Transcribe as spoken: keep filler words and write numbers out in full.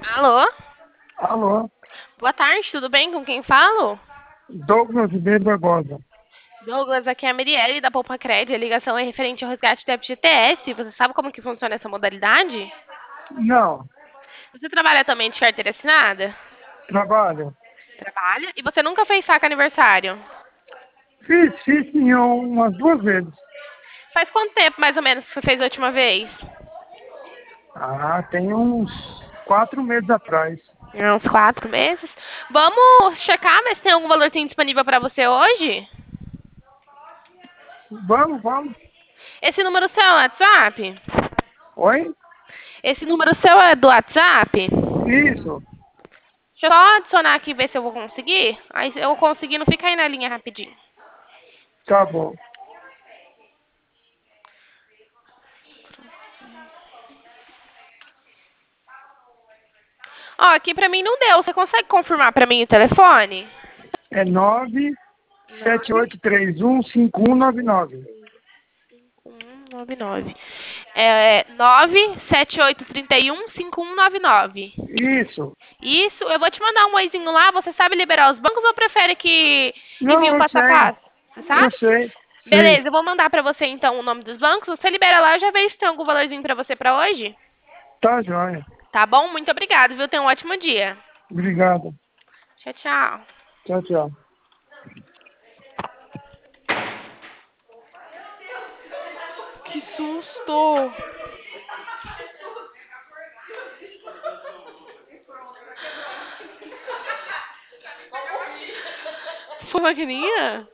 Alô? Alô, Boa tarde, tudo bem? Com quem falo? Douglas Ribeiro Barbosa. Douglas, aqui é a Mirielle da Poupa Cred. A ligação é referente ao resgate do F G T S. Você sabe como que funciona essa modalidade? Não, Você trabalha também de carteira assinada? trabalho. Trabalha. E você nunca fez saque aniversário? Fiz, fiz sim umas duas vezes. Faz quanto tempo, mais ou menos, que você fez a última vez? Ah, tem uns quatro meses atrás. Há uns quatro meses. Vamos checar, ver se tem algum valorzinho disponível para você hoje? Vamos, vamos. Esse número seu é o WhatsApp? Oi? Esse número seu é do WhatsApp? Isso, Deixa eu só adicionar aqui e ver se eu vou conseguir. Aí se eu conseguir, não fica aí na linha rapidinho. tá bom. Ó, aqui pra mim não deu. Você consegue confirmar pra mim o telefone? É nove sete Nove oito três um cinco um nove nove. um nove nove. É nove sete oito três um cinco um nove nove. Isso. Isso, eu vou te mandar um oizinho lá. Você sabe liberar os bancos ou prefere que envie Não, o eu passo a sei. passo? Você Eu sabe? sei. Sei. Beleza, eu vou mandar pra você então o nome dos bancos. Você libera lá, eu já vejo se tem algum valorzinho pra você pra hoje. Tá joia. Tá bom? Muito obrigado, viu? Tenha um ótimo dia. Obrigado. Tchau, tchau. Tchau, tchau. Que susto! Foi maquininha?